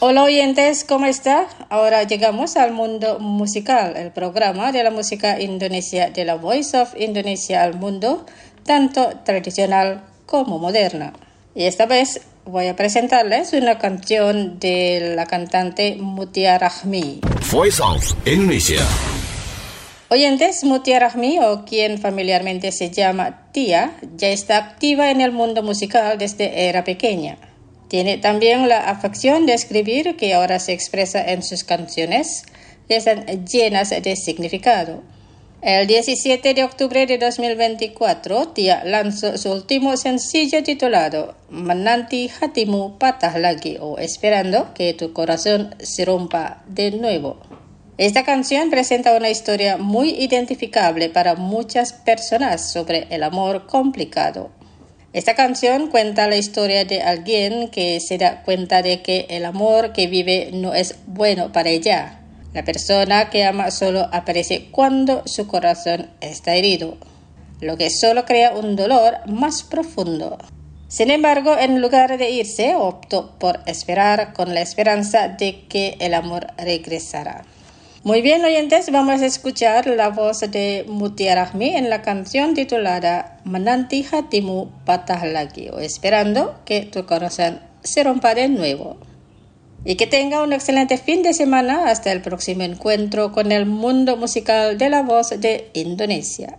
Hola oyentes, ¿cómo está? Ahora llegamos al mundo musical, el programa de la música indonesia de la Voice of Indonesia al mundo, tanto tradicional como moderna. Y esta vez voy a presentarles una canción de la cantante Mutia Rahmi. Voice of Indonesia. Oyentes, Mutia Rahmi, o quien familiarmente se llama Tia, ya está activa en el mundo musical desde era pequeña. Tiene también la afección de escribir que ahora se expresa en sus canciones, que están llenas de significado. El 17 de octubre de 2024, Tia lanzó su último sencillo titulado Menanti Hatimu Patah Lagi, o Esperando que tu corazón se rompa de nuevo. Esta canción presenta una historia muy identificable para muchas personas sobre el amor complicado. Esta canción cuenta la historia de alguien que se da cuenta de que el amor que vive no es bueno para ella. La persona que ama solo aparece cuando su corazón está herido, lo que solo crea un dolor más profundo. Sin embargo, en lugar de irse, optó por esperar con la esperanza de que el amor regresará. Muy bien, oyentes, vamos a escuchar la voz de Mutia Rahmi en la canción titulada Menanti Hatimu Patah Lagi, o Esperando que tu corazón se rompa de nuevo. Y que tenga un excelente fin de semana hasta el próximo encuentro con el mundo musical de la voz de Indonesia.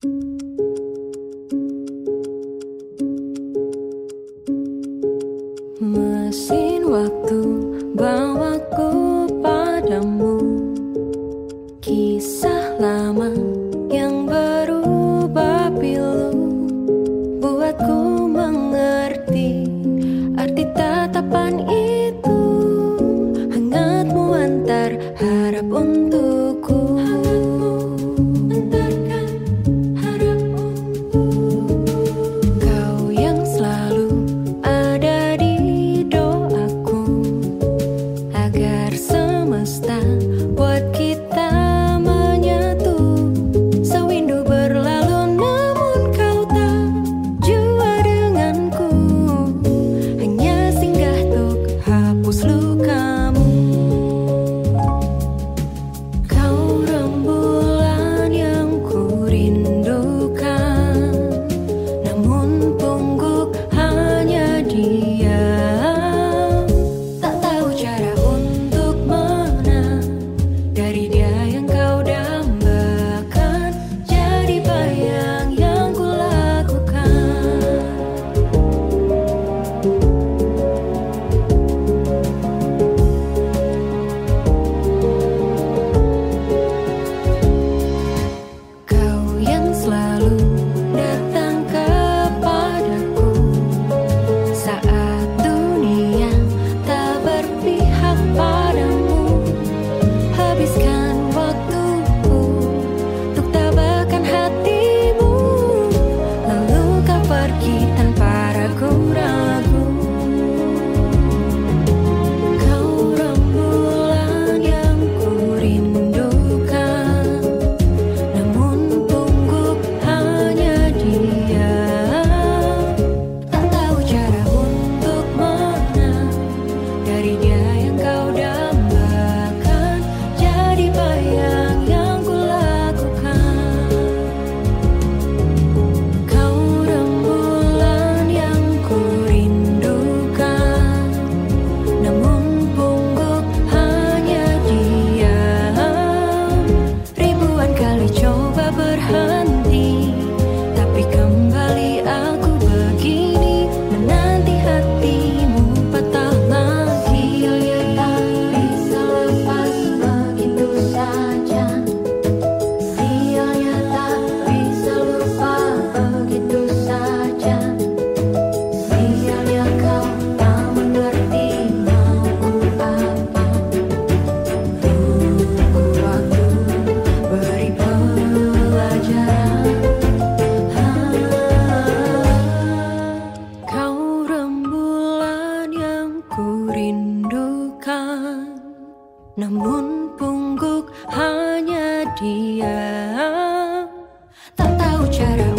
Mesin waktu bawaku padamu, kisah lama yang berubah pilu, buatku mengerti arti tatapan itu, hangatmu antar harap untukku. Antarkan harap untukku. Kau yang selalu ada di doaku, agar semesta buat kita namun pungguk hanya dia, tak tahu cara